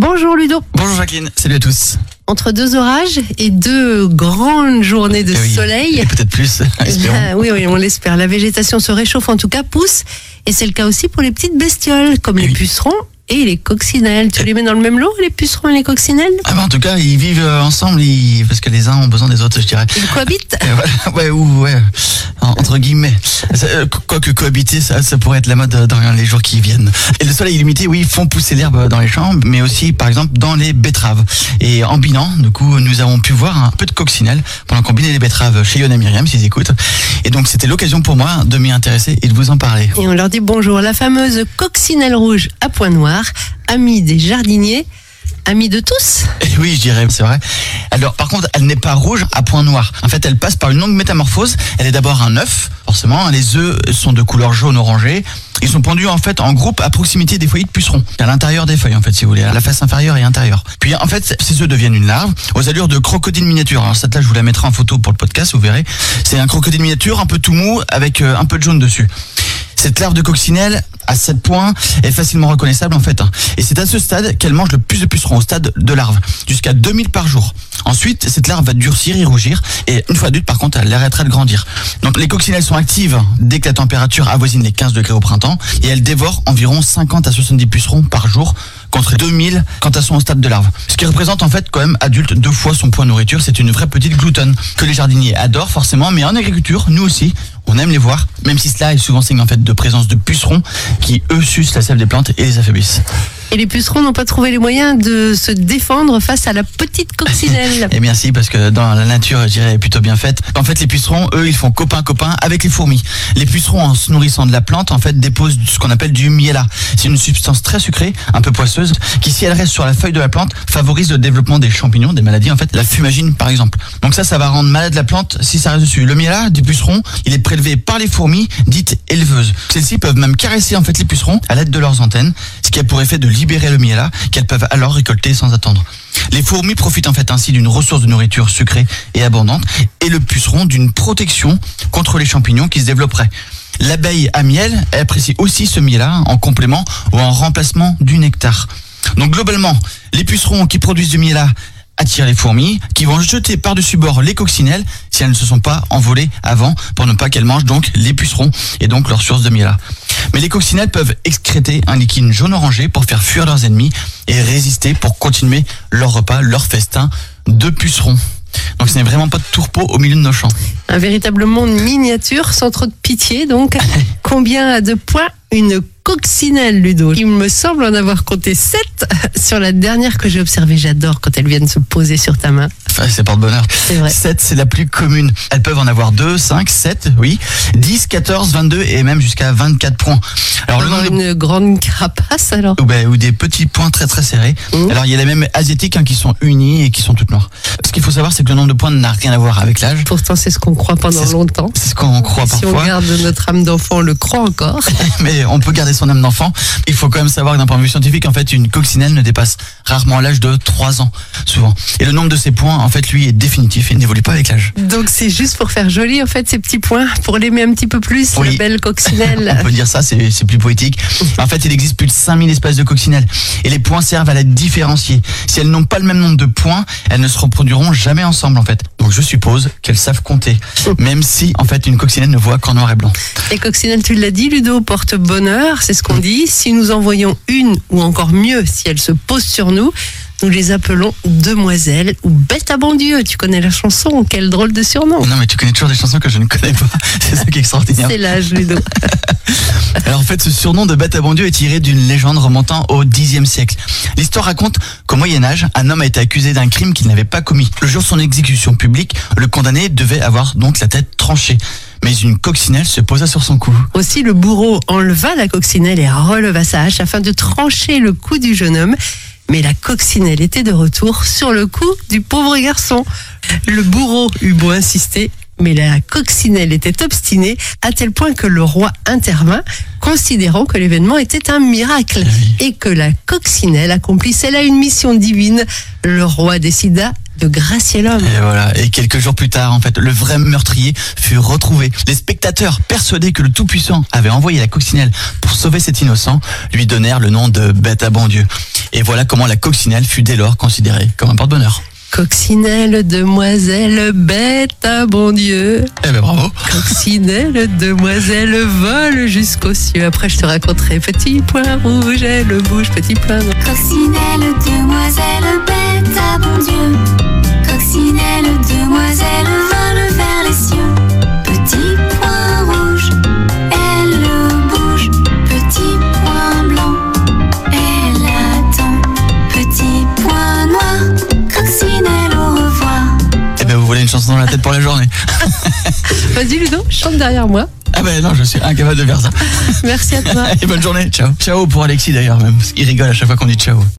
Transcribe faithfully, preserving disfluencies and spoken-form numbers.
Bonjour Ludo. Bonjour Jacqueline, salut à tous. Entre deux orages et deux grandes journées de Et oui, soleil. Et peut-être plus, espérons. Ah, oui, oui, on l'espère. La végétation se réchauffe, en tout cas pousse. Et c'est le cas aussi pour les petites bestioles, comme Et les oui. pucerons et les coccinelles. Tu les mets dans le même lot, les pucerons et les coccinelles? Ah bah en tout cas, ils vivent euh, ensemble, ils... parce que les uns ont besoin des autres, je dirais. Ils cohabitent. Et voilà, ouais, ou ouais, entre guillemets. Ça, euh, Quoique cohabiter, ça, ça pourrait être la mode dans les jours qui viennent. Et le soleil illimité, oui, font pousser l'herbe dans les champs, mais aussi, par exemple, dans les betteraves. Et en binant, du coup, nous avons pu voir un peu de coccinelle pendant qu'on binait les betteraves chez Yon et Myriam, s'ils écoutent. Et donc, c'était l'occasion pour moi de m'y intéresser et de vous en parler. Et on leur dit bonjour. La fameuse coccinelle rouge à points noirs, amie des jardiniers, amie de tous. Et oui, je dirais, c'est vrai. Alors, par contre, elle n'est pas rouge à point noir. En fait, elle passe par une longue métamorphose. Elle est d'abord un œuf, forcément. Les œufs sont de couleur jaune-orangé. Ils sont pondus, en fait, en groupe à proximité des foyers de pucerons. À l'intérieur des feuilles, en fait, si vous voulez, à la face inférieure et intérieure. Puis, en fait, ces œufs deviennent une larve aux allures de crocodile miniature. Alors, cette là, je vous la mettrai en photo pour le podcast, vous verrez. C'est un crocodile miniature un peu tout mou avec euh, un peu de jaune dessus. Cette larve de coccinelle, à sept points, est facilement reconnaissable en fait. Et c'est à ce stade qu'elle mange le plus de pucerons, au stade de larve, jusqu'à deux mille par jour. Ensuite, cette larve va durcir et rougir, et une fois adulte, par contre, elle arrêtera de grandir. Donc les coccinelles sont actives dès que la température avoisine les quinze degrés au printemps, et elles dévorent environ cinquante à soixante-dix pucerons par jour, contre deux mille quand elles sont au stade de larve. Ce qui représente en fait quand même adulte deux fois son poids de nourriture. C'est une vraie petite gloutonne que les jardiniers adorent forcément, mais en agriculture, nous aussi, on aime les voir, même si cela est souvent signe en fait de présence de pucerons qui eux sucent la sève des plantes et les affaiblissent. Et les pucerons n'ont pas trouvé les moyens de se défendre face à la petite coccinelle. Et bien si, parce que dans la nature, je dirais, est plutôt bien faite. En fait, les pucerons, eux, ils font copain-copain avec les fourmis. Les pucerons, en se nourrissant de la plante, en fait, déposent ce qu'on appelle du miella. C'est une substance très sucrée, un peu poisseuse, qui, si elle reste sur la feuille de la plante, favorise le développement des champignons, des maladies, en fait, la fumagine, par exemple. Donc ça, ça va rendre malade la plante si ça reste dessus. Le miella du puceron, il est prélevé par les fourmis, dites éleveuses. Celles-ci peuvent même caresser, en fait, les pucerons à l'aide de leurs antennes, ce qui a pour effet de libérer le miella, qu'elles peuvent alors récolter sans attendre. Les fourmis profitent en fait ainsi d'une ressource de nourriture sucrée et abondante, et le puceron d'une protection contre les champignons qui se développeraient. L'abeille à miel apprécie aussi ce miel-là en complément ou en remplacement du nectar. Donc globalement, les pucerons qui produisent du miel-là attirent les fourmis, qui vont jeter par-dessus bord les coccinelles si elles ne se sont pas envolées avant, pour ne pas qu'elles mangent donc les pucerons et donc leur source de miel-là. Mais les coccinelles peuvent excréter un liquide jaune-orangé pour faire fuir leurs ennemis et résister pour continuer leur repas, leur festin de pucerons. Donc ce n'est vraiment pas de tourpeau au milieu de nos champs. Un véritable monde miniature, sans trop de pitié donc. Combien a de points une coccinelle, Ludo? Il me semble en avoir compté sept sur la dernière que j'ai observée. J'adore quand elles viennent se poser sur ta main. Enfin, c'est porte-bonheur. C'est vrai. sept, c'est la plus commune. Elles peuvent en avoir deux, cinq, sept, oui. dix, quatorze, vingt-deux et même jusqu'à vingt-quatre points. Alors, le nom des... Une grande carapace alors. Ou, ben, ou des petits points très très serrés. Mmh. Alors il y a les mêmes asiatiques hein, qui sont unis et qui sont toutes noires. Ce qu'il faut savoir, c'est que le nombre de points n'a rien à voir avec l'âge. Pourtant c'est ce qu'on croit pendant C'est ce- longtemps. C'est ce qu'on croit Si parfois. on garde notre âme d'enfant, on le croit encore. Mais on peut garder son âme d'enfant. Il faut quand même savoir que d'un point de vue scientifique, en fait, une coccinelle ne dépasse rarement l'âge de trois ans, souvent. Et le nombre de ces points, en fait, lui, est définitif et n'évolue pas avec l'âge. Donc c'est juste pour faire joli en fait ces petits points, pour l'aimer un petit peu plus, Oui. la belle coccinelle. On peut dire ça, c'est c'est plus poétique. En fait, il existe plus de cinq mille espèces de coccinelles. Et les points servent à la différencier. Si elles n'ont pas le même nombre de points, elles ne se reproduiront jamais ensemble, en fait. Donc je suppose qu'elles savent compter. Même si, en fait, une coccinelle ne voit qu'en noir et blanc. Les coccinelles, tu l'as dit, Ludo, portent bonheur, c'est ce qu'on dit. Si nous en voyons une, ou encore mieux, si elle se pose sur nous, nous les appelons demoiselles ou bêtes à bon Dieu. Tu connais la chanson, quel drôle de surnom. Non, mais tu connais toujours des chansons que je ne connais pas. C'est ça qui est extraordinaire. C'est l'âge, Ludo. Alors en fait, ce surnom de bête à bon Dieu est tiré d'une légende remontant au dixième siècle. L'histoire raconte qu'au Moyen-Âge, un homme a été accusé d'un crime qu'il n'avait pas commis. Le jour de son exécution publique, le condamné devait avoir donc la tête tranchée. Mais une coccinelle se posa sur son cou. Aussi, le bourreau enleva la coccinelle et releva sa hache afin de trancher le cou du jeune homme. Mais la coccinelle était de retour sur le cou du pauvre garçon. Le bourreau eut beau insister, mais la coccinelle était obstinée à tel point que le roi intervint, considérant que l'événement était un miracle Oui. et que la coccinelle accomplissait là une mission divine. Le roi décida de gracier l'homme. Et voilà. Et quelques jours plus tard, en fait, le vrai meurtrier fut retrouvé. Les spectateurs, persuadés que le Tout-Puissant avait envoyé la coccinelle pour sauver cet innocent, lui donnèrent le nom de bête à bon Dieu. Et voilà comment la coccinelle fut dès lors considérée comme un porte-bonheur. Coccinelle, demoiselle, bête à bon Dieu. Eh ben bravo. Coccinelle, demoiselle, vole jusqu'aux cieux. Après, je te raconterai petit point rouge, elle bouge, petit point noir. Coccinelle, demoiselle, bête à bon Dieu. Coccinelle, demoiselle, vole vers les cieux. Petit point rouge, elle bouge. Petit point blanc, elle attend. Petit point noir, coccinelle, au revoir. Eh ben vous voulez une chanson dans la tête pour la journée. Vas-y Ludo, chante derrière moi. Ah ben non, je suis incapable de faire ça. Merci à toi. Et bonne journée, ciao. Ciao pour Alexis d'ailleurs même, parce qu'il rigole à chaque fois qu'on dit ciao.